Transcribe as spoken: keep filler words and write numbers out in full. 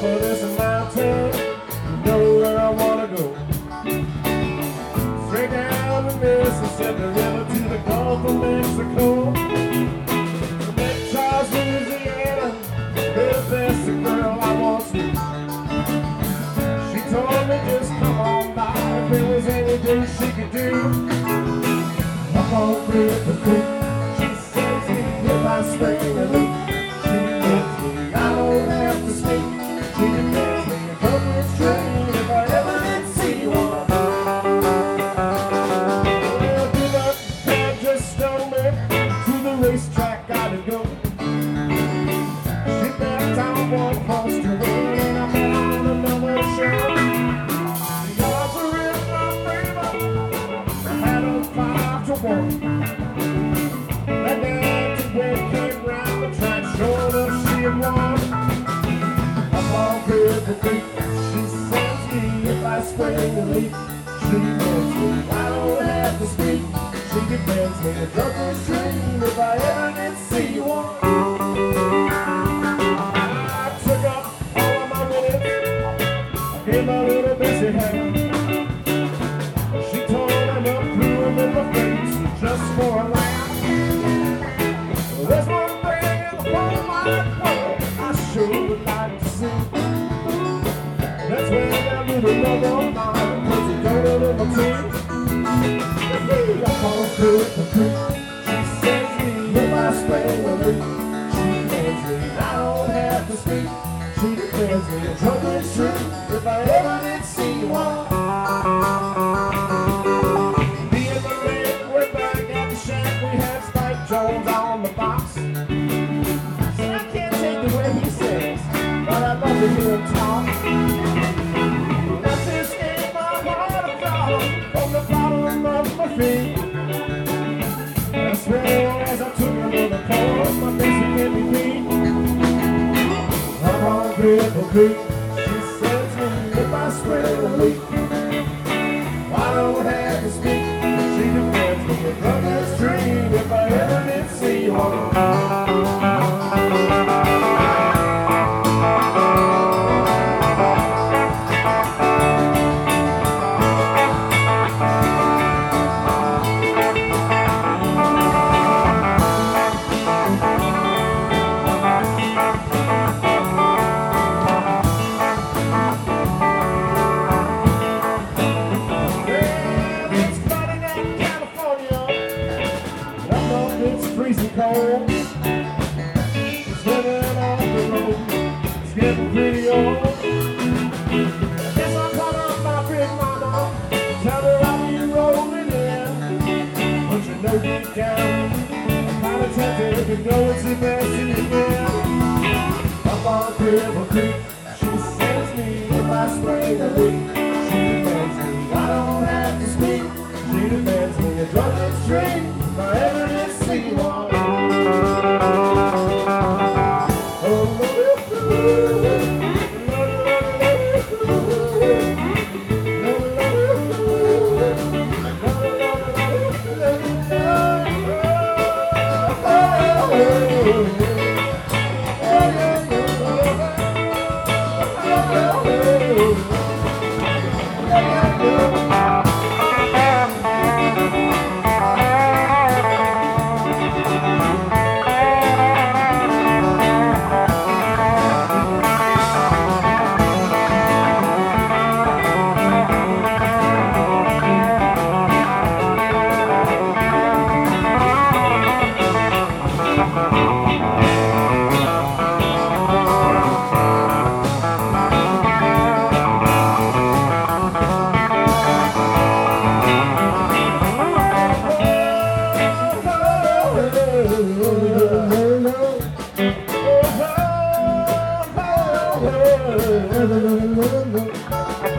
of this mountain, you know where I wanna go. Straight down the Mississippi River to the Gulf of Mexico. From Lake Charles, Louisiana, there's this girl I want to. She told me just come on by if there was anything she could do. Up on Cripple Creek, she says me if I swing a leak. She gets me, I don't have to speak. She gets me a country train if I ever did see one. Well, give up, can't just stone me. To the racetrack, gotta go. She left on one horse to win, and I'm on another show. The odds are in my favor. I had a five to one. That night the wind came round the track, sure enough she had won. Up on Cripple Creek, she sends me if I swing a leap. She tells me I don't have to speak. She defends me a drunken stream if I ever did see one. I took up all of my winnings. I gave a little bit she had. She told him up through him in my face just for a laugh. Well, there's one thing in the whole wide world I sure would like to see. That's when that little love of mine puts a dirt in my teeth. Up on Cripple Creek, she sends me if I swing a leak. She tells me I don't have to speak. She defends me a drunken street if I ever did see one. Me and my man were back at the shack. We had Spike Jones on the box. So I can't take the way he says, but I love to hear him talk. That's his game, my heart of God, from the bottom of my feet. That's where as I took a little cold, my basic can be beat. Up on Cripple Creek, she sends me if I swing a leak. I don't have to speak, she defends me a drunken stream if I ever did see one. Freezing cold, it's living off the road, it's getting pretty old. I guess I'll call up my big mama, tell her I'll be rolling in. But you know deep down, I'm kinda tempted to go and see Bessie again. Up on Cripple Creek, she sends me if I swing a leak. She defends me, I don't have to speak. She defends me a drunken street if I ever did see one. Oh,